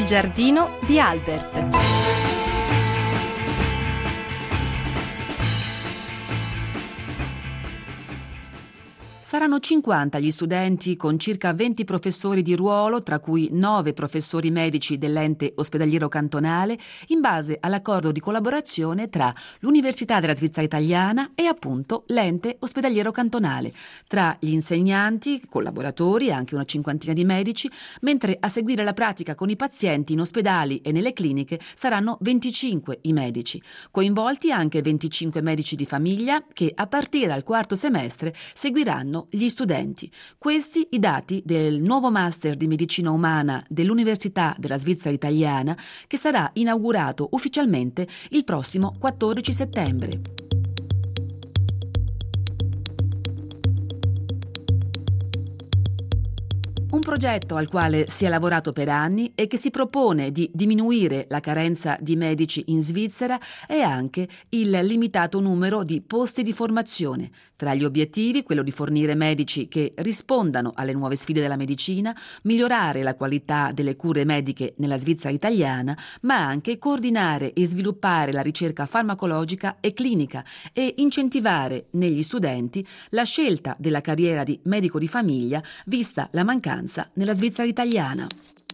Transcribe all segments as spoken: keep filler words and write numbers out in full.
giardino di Albert. Saranno cinquanta gli studenti con circa venti professori di ruolo, tra cui nove professori medici dell'ente ospedaliero cantonale, in base all'accordo di collaborazione tra l'Università della Svizzera Italiana e appunto l'ente ospedaliero cantonale, tra gli insegnanti, collaboratori e anche una cinquantina di medici, mentre a seguire la pratica con i pazienti in ospedali e nelle cliniche saranno venticinque i medici, coinvolti anche venticinque medici di famiglia che a partire dal quarto semestre seguiranno gli studenti. Questi i dati del nuovo master di medicina umana dell'Università della Svizzera Italiana, che sarà inaugurato ufficialmente il prossimo quattordici settembre. Un progetto al quale si è lavorato per anni e che si propone di diminuire la carenza di medici in Svizzera e anche il limitato numero di posti di formazione. Tra gli obiettivi, quello di fornire medici che rispondano alle nuove sfide della medicina, migliorare la qualità delle cure mediche nella Svizzera italiana, ma anche coordinare e sviluppare la ricerca farmacologica e clinica e incentivare negli studenti la scelta della carriera di medico di famiglia, vista la mancanza nella Svizzera italiana.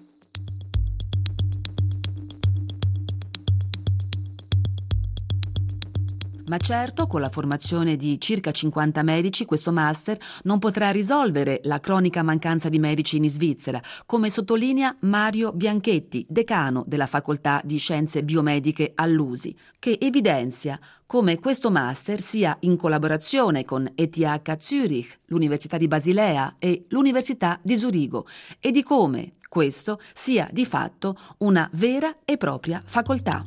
Ma certo, con la formazione di circa cinquanta medici, questo master non potrà risolvere la cronica mancanza di medici in Svizzera, come sottolinea Mario Bianchetti, decano della Facoltà di Scienze Biomediche all'U S I, che evidenzia come questo master sia in collaborazione con E T H Zürich, l'Università di Basilea e l'Università di Zurigo, e di come questo sia di fatto una vera e propria facoltà.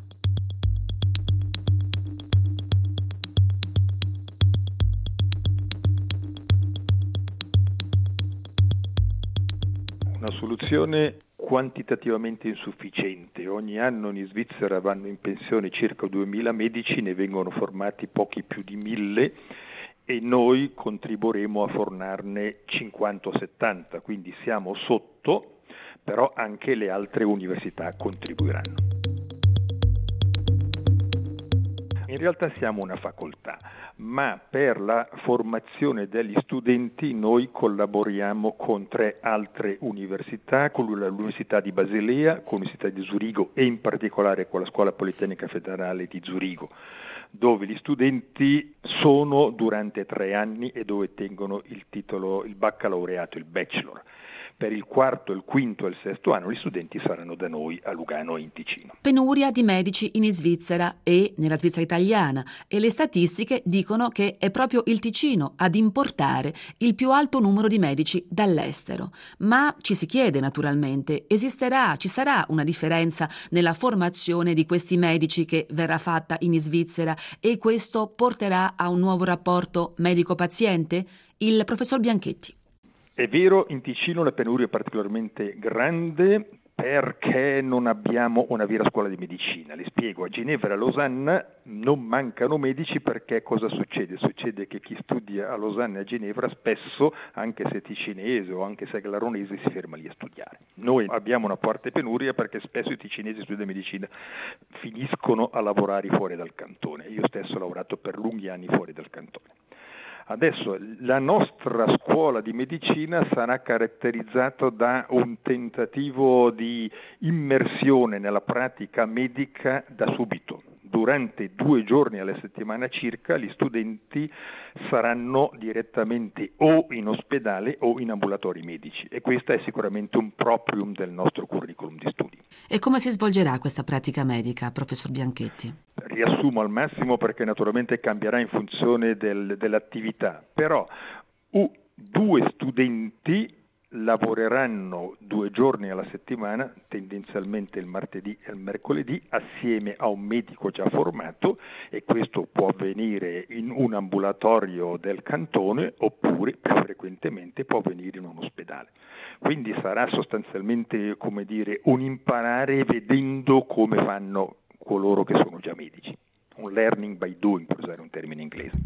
Una soluzione quantitativamente insufficiente. Ogni anno in Svizzera vanno in pensione circa duemila medici, ne vengono formati pochi più di mille e noi contribuiremo a fornarne cinquanta o settanta, quindi siamo sotto, però anche le altre università contribuiranno. In realtà siamo una facoltà, ma per la formazione degli studenti noi collaboriamo con tre altre università, con l'Università di Basilea, con l'Università di Zurigo e in particolare con la Scuola Politecnica Federale di Zurigo, dove gli studenti sono durante tre anni e dove tengono il titolo, il baccalaureato, il bachelor. Per il quarto, il quinto e il sesto anno gli studenti saranno da noi a Lugano e in Ticino. Penuria di medici in Svizzera e nella Svizzera italiana, e le statistiche dicono che è proprio il Ticino ad importare il più alto numero di medici dall'estero. Ma ci si chiede naturalmente, esisterà, ci sarà una differenza nella formazione di questi medici che verrà fatta in Svizzera e questo porterà a un nuovo rapporto medico-paziente? Il professor Bianchetti. È vero, in Ticino la penuria è particolarmente grande perché non abbiamo una vera scuola di medicina. Le spiego, a Ginevra e a Losanna non mancano medici perché cosa succede? Succede che chi studia a Losanna e a Ginevra spesso, anche se è ticinese o anche se è glaronese, si ferma lì a studiare. Noi abbiamo una forte penuria perché spesso i ticinesi studiano medicina finiscono a lavorare fuori dal cantone. Io stesso ho lavorato per lunghi anni fuori dal cantone. Adesso la nostra scuola di medicina sarà caratterizzata da un tentativo di immersione nella pratica medica da subito. Durante due giorni alla settimana circa gli studenti saranno direttamente o in ospedale o in ambulatori medici e questo è sicuramente un proprium del nostro curriculum di studi. E come si svolgerà questa pratica medica, professor Bianchetti? Riassumo al massimo perché naturalmente cambierà in funzione del, dell'attività, però uh, due studenti lavoreranno due giorni alla settimana, tendenzialmente il martedì e il mercoledì, assieme a un medico già formato e questo può avvenire in un ambulatorio del cantone oppure più frequentemente può avvenire in un ospedale. Quindi sarà sostanzialmente, come dire, un imparare vedendo come fanno coloro che sono già medici, un learning by doing, per usare un termine inglese.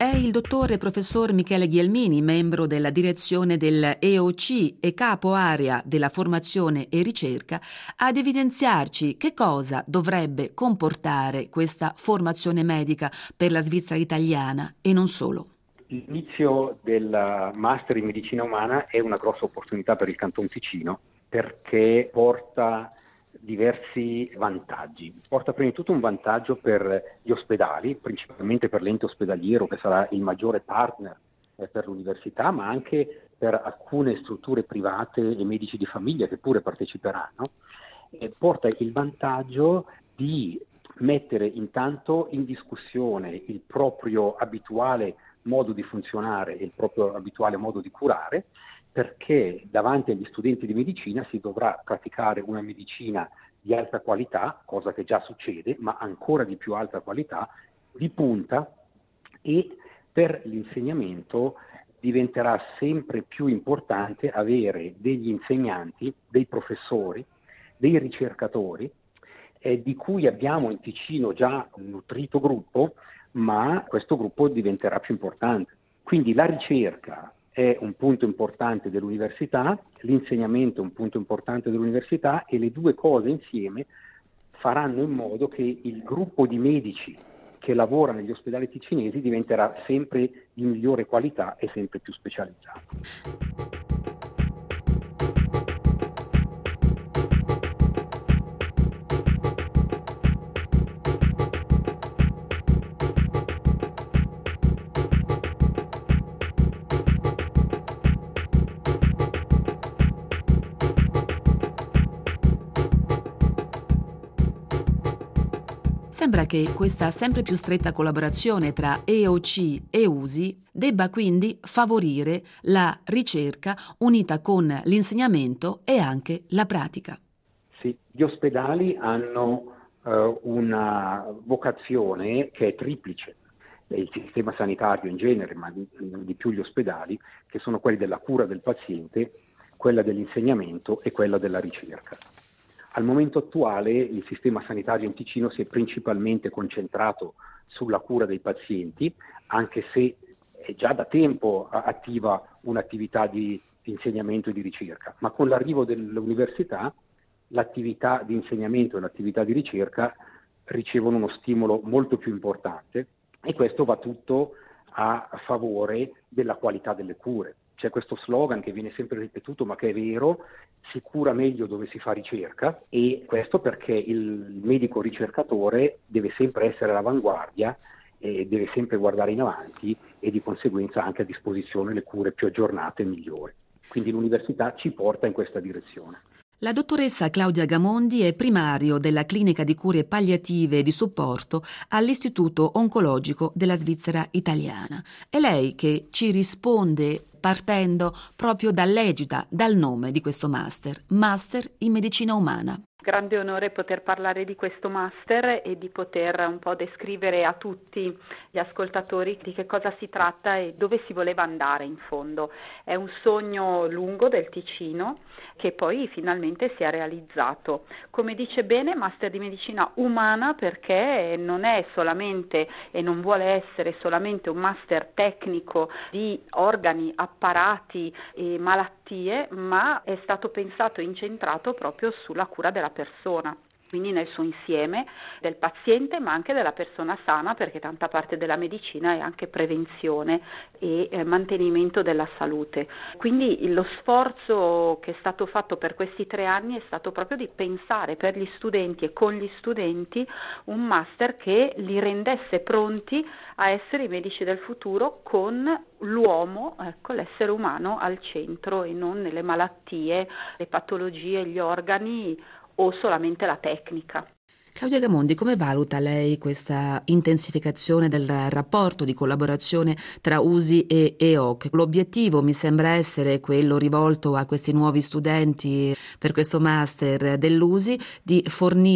È il dottore professor Michele Ghielmini, membro della direzione del E O C e capo area della formazione e ricerca, ad evidenziarci che cosa dovrebbe comportare questa formazione medica per la Svizzera italiana e non solo. L'inizio del Master in Medicina Umana è una grossa opportunità per il Canton Ticino perché porta diversi vantaggi. Porta prima di tutto un vantaggio per gli ospedali, principalmente per l'ente ospedaliero che sarà il maggiore partner eh, per l'università, ma anche per alcune strutture private e medici di famiglia che pure parteciperanno. E porta il vantaggio di mettere intanto in discussione il proprio abituale modo di funzionare e il proprio abituale modo di curare, perché davanti agli studenti di medicina si dovrà praticare una medicina di alta qualità, cosa che già succede, ma ancora di più alta qualità, di punta, e per l'insegnamento diventerà sempre più importante avere degli insegnanti, dei professori, dei ricercatori, eh, di cui abbiamo in Ticino già un nutrito gruppo, ma questo gruppo diventerà più importante. Quindi la ricerca è un punto importante dell'università, l'insegnamento è un punto importante dell'università e le due cose insieme faranno in modo che il gruppo di medici che lavora negli ospedali ticinesi diventerà sempre di migliore qualità e sempre più specializzato. Sembra che questa sempre più stretta collaborazione tra E O C e U S I debba quindi favorire la ricerca unita con l'insegnamento e anche la pratica. Sì, gli ospedali hanno uh, una vocazione che è triplice, il sistema sanitario in genere, ma di, di più gli ospedali, che sono quelli della cura del paziente, quella dell'insegnamento e quella della ricerca. Al momento attuale il sistema sanitario in Ticino si è principalmente concentrato sulla cura dei pazienti, anche se è già da tempo attiva un'attività di insegnamento e di ricerca, ma con l'arrivo dell'università l'attività di insegnamento e l'attività di ricerca ricevono uno stimolo molto più importante e questo va tutto a favore della qualità delle cure. C'è questo slogan che viene sempre ripetuto ma che è vero: si cura meglio dove si fa ricerca, e questo perché il medico ricercatore deve sempre essere all'avanguardia e deve sempre guardare in avanti e di conseguenza anche a disposizione le cure più aggiornate e migliori. Quindi l'università ci porta in questa direzione. La dottoressa Claudia Gamondi è primario della clinica di cure palliative e di supporto all'Istituto Oncologico della Svizzera Italiana. È lei che ci risponde partendo proprio dall'egida, dal nome di questo master, Master in Medicina Umana. Grande onore poter parlare di questo master e di poter un po' descrivere a tutti gli ascoltatori di che cosa si tratta e dove si voleva andare in fondo. È un sogno lungo del Ticino che poi finalmente si è realizzato. Come dice bene, Master di Medicina Umana, perché non è solamente e non vuole essere solamente un master tecnico di organi, apparati e malattie, ma è stato pensato e incentrato proprio sulla cura della persona, quindi nel suo insieme del paziente ma anche della persona sana, perché tanta parte della medicina è anche prevenzione e eh, mantenimento della salute. Quindi lo sforzo che è stato fatto per questi tre anni è stato proprio di pensare per gli studenti e con gli studenti un master che li rendesse pronti a essere i medici del futuro con l'uomo, ecco, l'essere umano al centro e non le malattie, le patologie, gli organi o solamente la tecnica. Claudia Gamondi, come valuta lei questa intensificazione del rapporto di collaborazione tra U S I e E O C? L'obiettivo mi sembra essere quello rivolto a questi nuovi studenti per questo master dell'U S I di fornire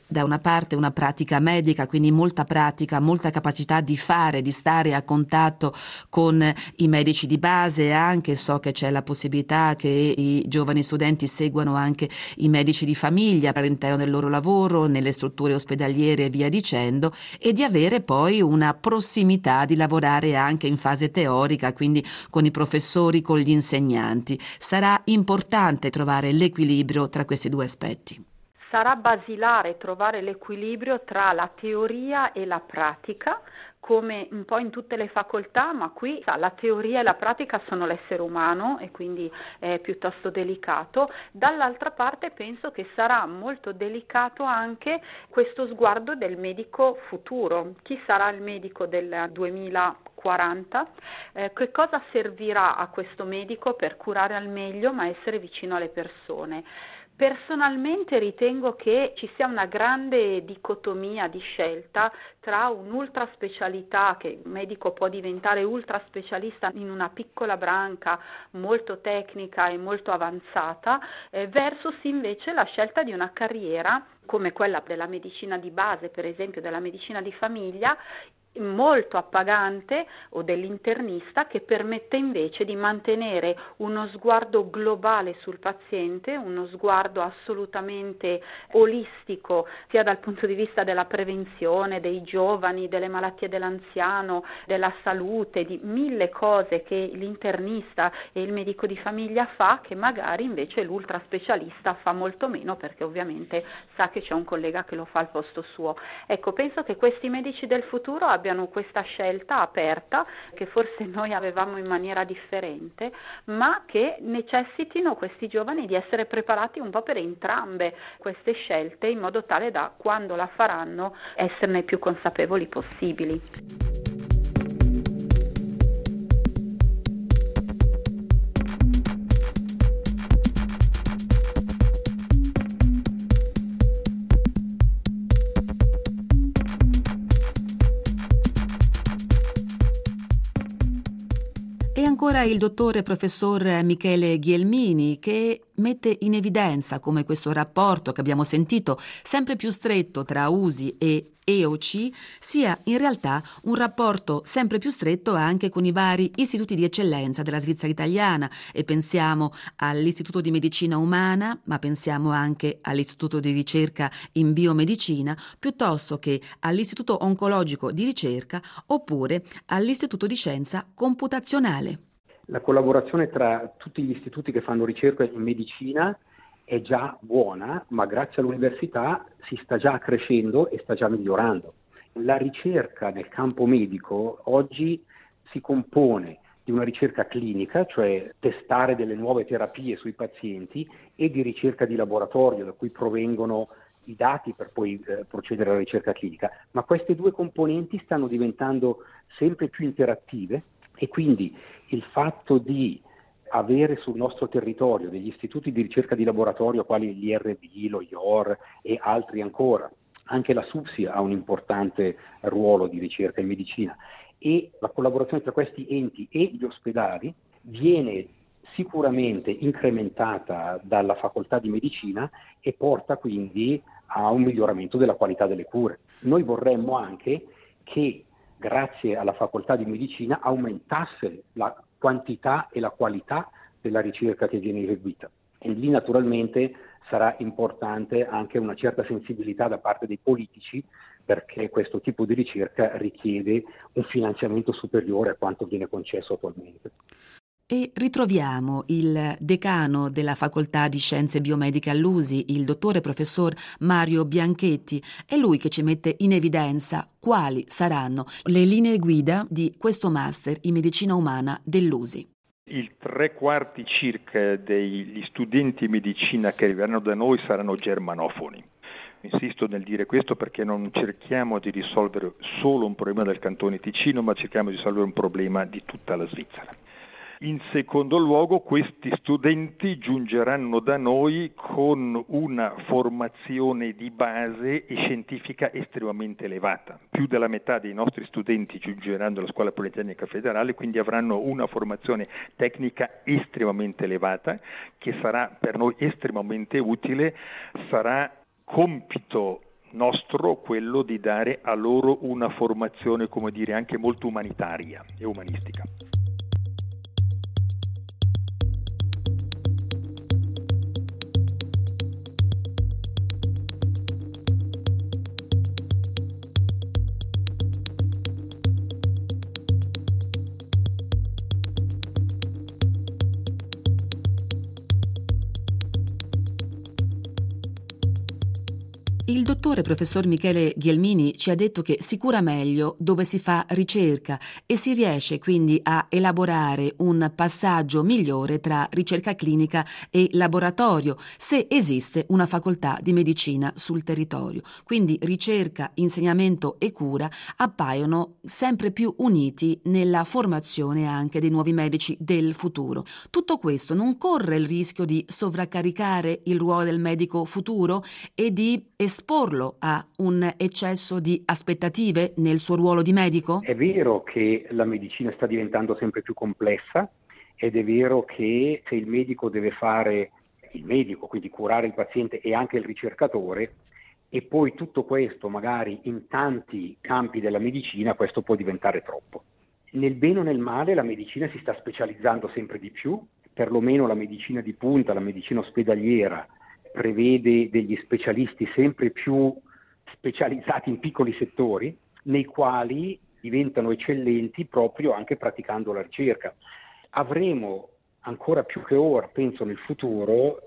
da una parte una pratica medica, quindi molta pratica, molta capacità di fare, di stare a contatto con i medici di base, anche so che c'è la possibilità che i giovani studenti seguano anche i medici di famiglia all'interno del loro lavoro, nelle strutture ospedaliere e via dicendo, e di avere poi una prossimità di lavorare anche in fase teorica, quindi con i professori, con gli insegnanti. Sarà importante trovare l'equilibrio tra questi due aspetti. Sarà basilare trovare l'equilibrio tra la teoria e la pratica, come un po' in tutte le facoltà, ma qui la teoria e la pratica sono l'essere umano e quindi è piuttosto delicato. Dall'altra parte penso che sarà molto delicato anche questo sguardo del medico futuro. Chi sarà il medico del duemilaquaranta? Eh, che cosa servirà a questo medico per curare al meglio ma essere vicino alle persone? Personalmente ritengo che ci sia una grande dicotomia di scelta tra un'ultra specialità, che un medico può diventare ultra specialista in una piccola branca molto tecnica e molto avanzata, eh, versus invece la scelta di una carriera come quella della medicina di base, per esempio della medicina di famiglia, molto appagante, o dell'internista, che permette invece di mantenere uno sguardo globale sul paziente, uno sguardo assolutamente olistico, sia dal punto di vista della prevenzione, dei giovani, delle malattie dell'anziano, della salute, di mille cose che l'internista e il medico di famiglia fa, che magari invece l'ultra specialista fa molto meno, perché ovviamente sa che c'è un collega che lo fa al posto suo. Ecco, penso che questi medici del futuro abbiano abbiano questa scelta aperta, che forse noi avevamo in maniera differente, ma che necessitino questi giovani di essere preparati un po' per entrambe queste scelte, in modo tale da, quando la faranno, esserne più consapevoli possibili. E ancora il dottore professor Michele Ghielmini, che mette in evidenza come questo rapporto che abbiamo sentito sempre più stretto tra U S I e E O C sia in realtà un rapporto sempre più stretto anche con i vari istituti di eccellenza della Svizzera italiana, e pensiamo all'Istituto di Medicina Umana, ma pensiamo anche all'Istituto di Ricerca in Biomedicina, piuttosto che all'Istituto Oncologico di Ricerca oppure all'Istituto di Scienza Computazionale. La collaborazione tra tutti gli istituti che fanno ricerca in medicina è già buona, ma grazie all'università si sta già crescendo e sta già migliorando. La ricerca nel campo medico oggi si compone di una ricerca clinica, cioè testare delle nuove terapie sui pazienti, e di ricerca di laboratorio, da cui provengono i dati per poi eh, procedere alla ricerca clinica. Ma queste due componenti stanno diventando sempre più interattive, e quindi il fatto di avere sul nostro territorio degli istituti di ricerca di laboratorio quali l'I R B, lo I O R e altri ancora, anche la SUPSI ha un importante ruolo di ricerca in medicina, e la collaborazione tra questi enti e gli ospedali viene sicuramente incrementata dalla facoltà di medicina e porta quindi a un miglioramento della qualità delle cure. Noi vorremmo anche che grazie alla facoltà di medicina aumentasse la quantità e la qualità della ricerca che viene eseguita, e lì naturalmente sarà importante anche una certa sensibilità da parte dei politici, perché questo tipo di ricerca richiede un finanziamento superiore a quanto viene concesso attualmente. E ritroviamo il decano della Facoltà di Scienze Biomediche all'U S I, il dottore professor Mario Bianchetti. È lui che ci mette in evidenza quali saranno le linee guida di questo master in medicina umana dell'U S I. Il tre quarti circa degli studenti in medicina che arriveranno da noi saranno germanofoni. Insisto nel dire questo perché non cerchiamo di risolvere solo un problema del Cantone Ticino, ma cerchiamo di risolvere un problema di tutta la Svizzera. In secondo luogo, questi studenti giungeranno da noi con una formazione di base e scientifica estremamente elevata. Più della metà dei nostri studenti giungeranno alla Scuola Politecnica Federale, quindi avranno una formazione tecnica estremamente elevata, che sarà per noi estremamente utile. Sarà compito nostro quello di dare a loro una formazione, come dire, anche molto umanitaria e umanistica. Il dottore professor Michele Ghielmini ci ha detto che si cura meglio dove si fa ricerca e si riesce quindi a elaborare un passaggio migliore tra ricerca clinica e laboratorio, se esiste una facoltà di medicina sul territorio. Quindi ricerca, insegnamento e cura appaiono sempre più uniti nella formazione anche dei nuovi medici del futuro. Tutto questo non corre il rischio di sovraccaricare il ruolo del medico futuro e di esporlo a un eccesso di aspettative nel suo ruolo di medico? È vero che la medicina sta diventando sempre più complessa ed è vero che se il medico deve fare il medico, quindi curare il paziente e anche il ricercatore, e poi tutto questo magari in tanti campi della medicina, questo può diventare troppo. Nel bene o nel male la medicina si sta specializzando sempre di più, perlomeno la medicina di punta, la medicina ospedaliera, prevede degli specialisti sempre più specializzati in piccoli settori, nei quali diventano eccellenti proprio anche praticando la ricerca. Avremo ancora più che ora, penso nel futuro,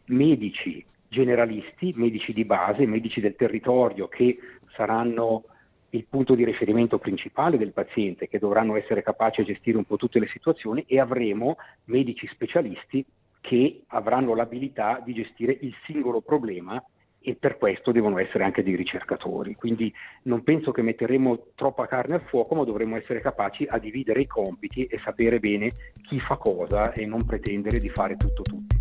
medici generalisti, medici di base, medici del territorio che saranno il punto di riferimento principale del paziente, che dovranno essere capaci a gestire un po' tutte le situazioni, e avremo medici specialisti che avranno l'abilità di gestire il singolo problema, e per questo devono essere anche dei ricercatori. Quindi non penso che metteremo troppa carne al fuoco, ma dovremo essere capaci a dividere i compiti e sapere bene chi fa cosa e non pretendere di fare tutto tutti.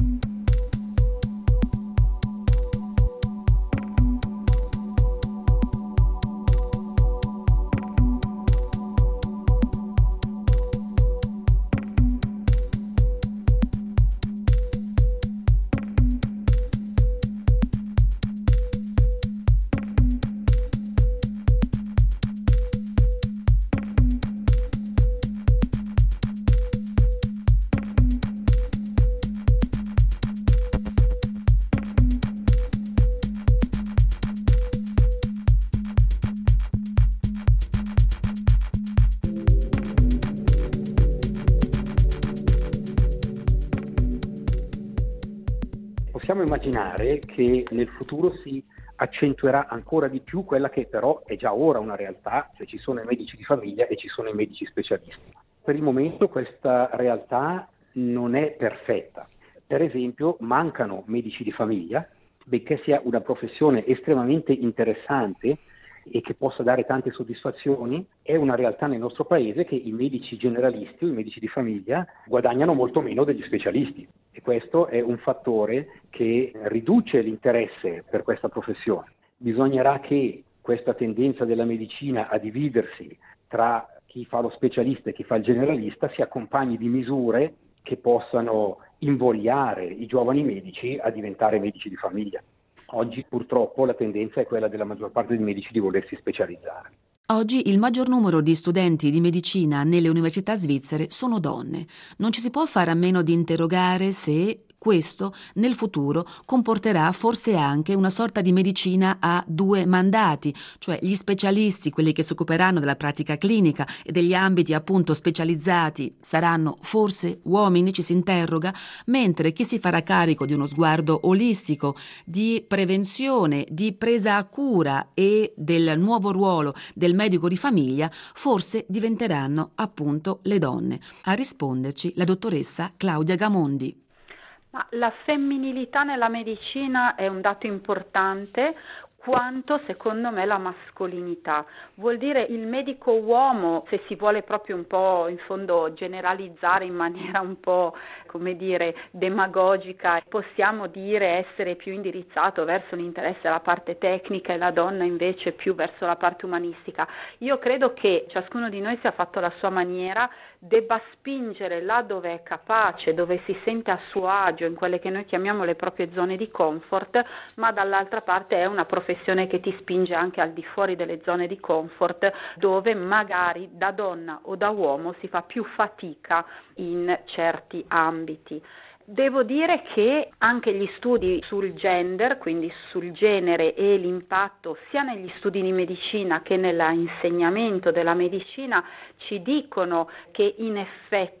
Possiamo immaginare che nel futuro si accentuerà ancora di più quella che però è già ora una realtà, cioè ci sono i medici di famiglia e ci sono i medici specialisti. Per il momento questa realtà non è perfetta. Per esempio mancano medici di famiglia, benché sia una professione estremamente interessante e che possa dare tante soddisfazioni, è una realtà nel nostro paese che i medici generalisti o i medici di famiglia guadagnano molto meno degli specialisti, e questo è un fattore che riduce l'interesse per questa professione. Bisognerà che questa tendenza della medicina a dividersi tra chi fa lo specialista e chi fa il generalista si accompagni di misure che possano invogliare i giovani medici a diventare medici di famiglia. Oggi purtroppo la tendenza è quella della maggior parte dei medici di volersi specializzare. Oggi il maggior numero di studenti di medicina nelle università svizzere sono donne. Non ci si può fare a meno di interrogare se questo nel futuro comporterà forse anche una sorta di medicina a due mandati, cioè gli specialisti, quelli che si occuperanno della pratica clinica e degli ambiti appunto specializzati, saranno forse uomini, ci si interroga, mentre chi si farà carico di uno sguardo olistico, di prevenzione, di presa a cura e del nuovo ruolo del medico di famiglia, forse diventeranno appunto le donne. A risponderci la dottoressa Claudia Gamondi. Ma la femminilità nella medicina è un dato importante, quanto secondo me la mascolinità. Vuol dire il medico uomo, se si vuole proprio un po' in fondo generalizzare in maniera un po' come dire, demagogica, possiamo dire essere più indirizzato verso l'interesse alla parte tecnica e la donna invece più verso la parte umanistica. Io credo che ciascuno di noi sia fatto alla sua maniera, debba spingere là dove è capace, dove si sente a suo agio, in quelle che noi chiamiamo le proprie zone di comfort, ma dall'altra parte è una professione che ti spinge anche al di fuori delle zone di comfort, dove magari da donna o da uomo si fa più fatica in certi ambiti. Devo dire che anche gli studi sul gender, quindi sul genere e l'impatto sia negli studi di medicina che nell'insegnamento della medicina, ci dicono che in effetti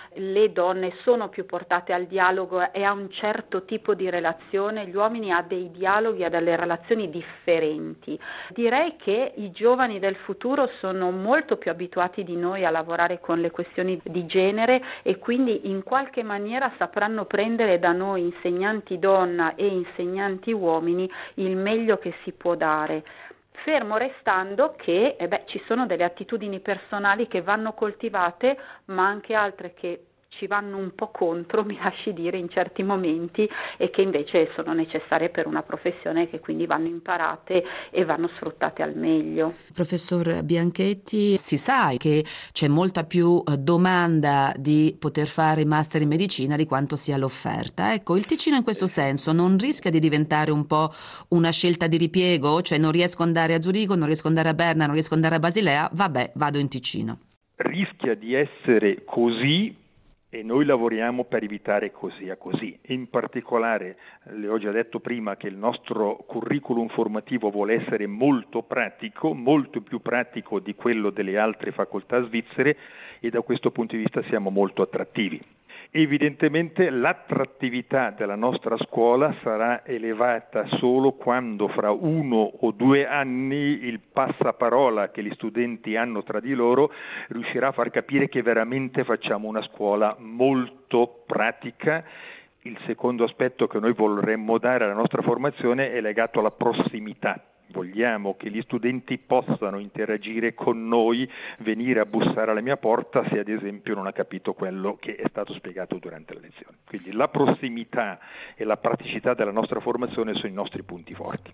le donne sono più portate al dialogo e a un certo tipo di relazione, gli uomini a dei dialoghi, a delle relazioni differenti. Direi che i giovani del futuro sono molto più abituati di noi a lavorare con le questioni di genere e quindi in qualche maniera sapranno prendere da noi insegnanti donna e insegnanti uomini il meglio che si può dare. Fermo restando che eh beh, ci sono delle attitudini personali che vanno coltivate, ma anche altre che ci vanno un po' contro, mi lasci dire, in certi momenti, e che invece sono necessarie per una professione, che quindi vanno imparate e vanno sfruttate al meglio. Professor Bianchetti, si sa che c'è molta più domanda di poter fare master in medicina di quanto sia l'offerta. Ecco, il Ticino in questo senso non rischia di diventare un po' una scelta di ripiego? Cioè non riesco ad andare a Zurigo, non riesco ad andare a Berna, non riesco ad andare a Basilea, vabbè, vado in Ticino. Rischia di essere così, e noi lavoriamo per evitare così a così. In particolare, le ho già detto prima che il nostro curriculum formativo vuole essere molto pratico, molto più pratico di quello delle altre facoltà svizzere, e da questo punto di vista siamo molto attrattivi. Evidentemente l'attrattività della nostra scuola sarà elevata solo quando fra uno o due anni il passaparola che gli studenti hanno tra di loro riuscirà a far capire che veramente facciamo una scuola molto pratica. Il secondo aspetto che noi vorremmo dare alla nostra formazione è legato alla prossimità. Vogliamo che gli studenti possano interagire con noi, venire a bussare alla mia porta se ad esempio non ha capito quello che è stato spiegato durante la lezione. Quindi la prossimità e la praticità della nostra formazione sono i nostri punti forti.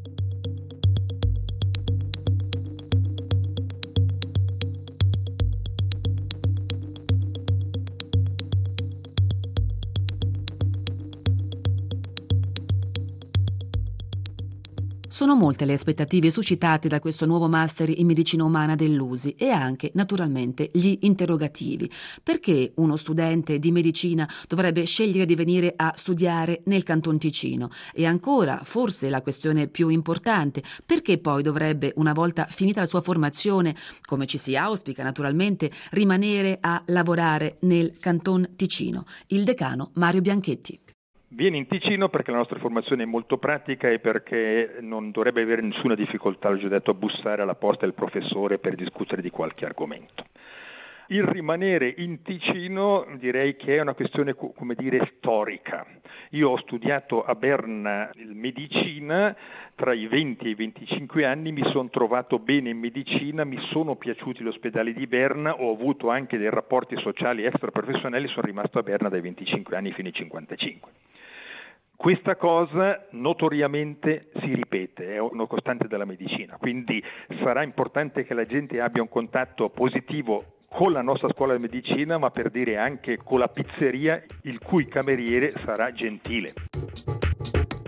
Sono molte le aspettative suscitate da questo nuovo master in medicina umana dell'U S I e anche, naturalmente, gli interrogativi. Perché uno studente di medicina dovrebbe scegliere di venire a studiare nel Canton Ticino? E ancora, forse la questione più importante, perché poi dovrebbe, una volta finita la sua formazione, come ci si auspica naturalmente, rimanere a lavorare nel Canton Ticino? Il decano Mario Bianchetti. Viene in Ticino perché la nostra formazione è molto pratica e perché non dovrebbe avere nessuna difficoltà, l'ho già detto, a bussare alla porta del professore per discutere di qualche argomento. Il rimanere in Ticino direi che è una questione, come dire, storica. Io ho studiato a Berna medicina, tra i venti e i venticinque anni mi sono trovato bene in medicina, mi sono piaciuti gli ospedali di Berna, ho avuto anche dei rapporti sociali extraprofessionali, sono rimasto a Berna dai venticinque anni fino ai cinquantacinque. Questa cosa notoriamente si ripete, è una costante della medicina, quindi sarà importante che la gente abbia un contatto positivo con la nostra scuola di medicina, ma per dire anche con la pizzeria, il cui cameriere sarà gentile.